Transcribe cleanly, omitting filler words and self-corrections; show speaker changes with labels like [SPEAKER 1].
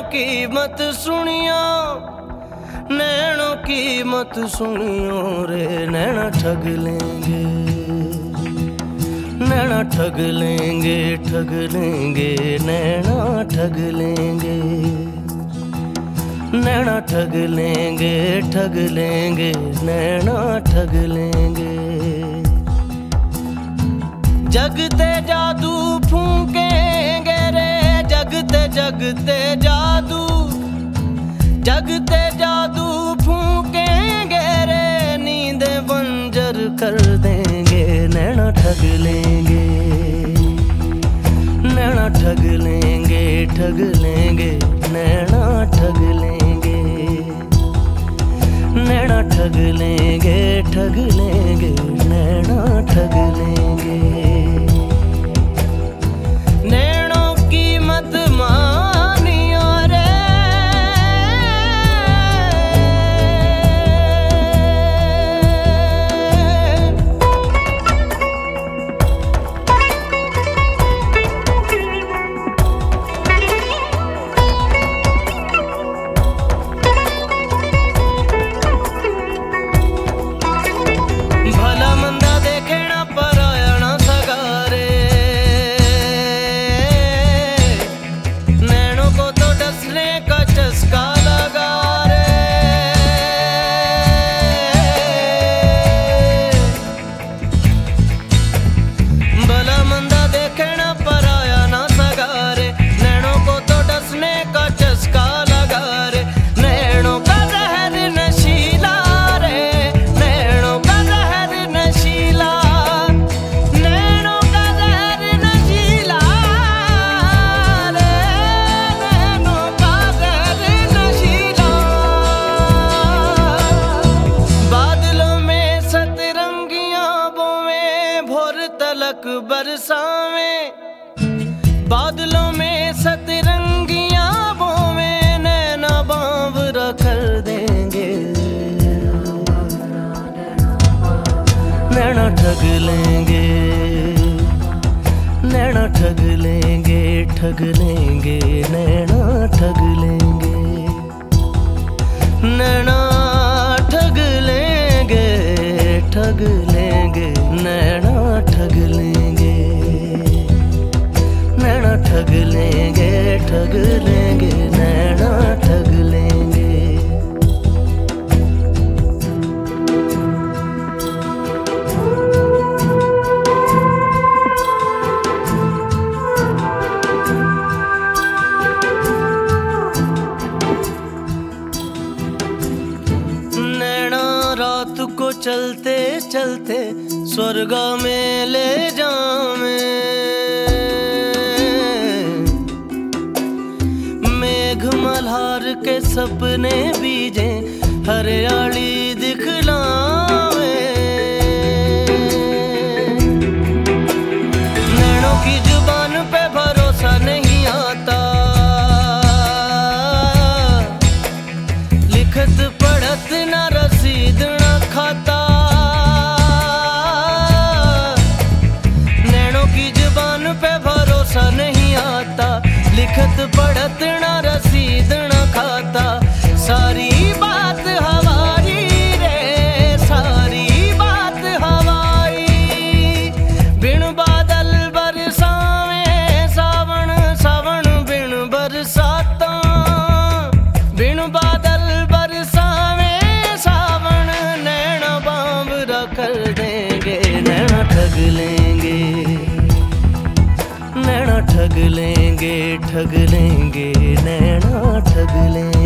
[SPEAKER 1] की मत सुनियो, नैनों की मत सुनियो रे, नैना ठग लेंगे, नैना ठग लेंगे, ठग लेंगे, नैना ठग लेंगे, नैना ठग लेंगे, ठग लेंगे, नैना ठग लेंगे। जगते जादू फूकेंगे रे, जगते जगते जादू, जगते जादू फूकेंगे रे, नींद बंजर कर देंगे, नैना ठग लेंगे, नैना ठग लेंगे, ठग लेंगे, नैना ठग लेंगे, नैना ठग लेंगे, ठग लेंगे, नैना ठग लेंगे। नैनों की मत मानियो रे, भला मंदा देखे ना पराया ना सगारे, नैनों को तो डसने का चस्का लगा रे। भला मंदा देखे ना पराया ना सगारे, नैनों को तो डसने का चस्का लगा रे। नैनों का जहर नशीला रे, नैनों का जहर नशीला, नैनों का जहर नशीला रे, नैनों का जहर नशीला। बादलों में सतरंगियां बोवे, भोर तलक बरसावे, बादलों में सतरंगियां बोवे, नैना बावरा कर देंगे, नैना ठग लेंगे, नैना ठग लेंगे, ठग लेंगे, नैना ठग लेंगे, नैना ठग लेंगे, ठग लेंगे, नैना ठग लेंगे, नैना ठग लेंगे, ठग लेंगे, नैना ठग लेंगे। नैना रात को चलते चलते स्वर्ग में ले जावे, मेघ मल्हार के सपने बीजे, हरियाली दिखलावे। नैनों की जुबान पे भरोसा नहीं आता, लिखत पढ़त ना रसीद ना खाता। नैनों की जुबान पे भरोसा नहीं आता, लिखत पढ़त ना रसीद ना खाता। सारी बात हवाई रे, सारी बात हवाई, बिन बादल बरसावे सावन, सावन बिन बरसाता, बिन बादल बरसावे सावन, नैना बावरा कर देंगे, नैना ठग लेंगे, नैना ठग लेंगे, ठग लेंगे, नैना ठग लेंगे।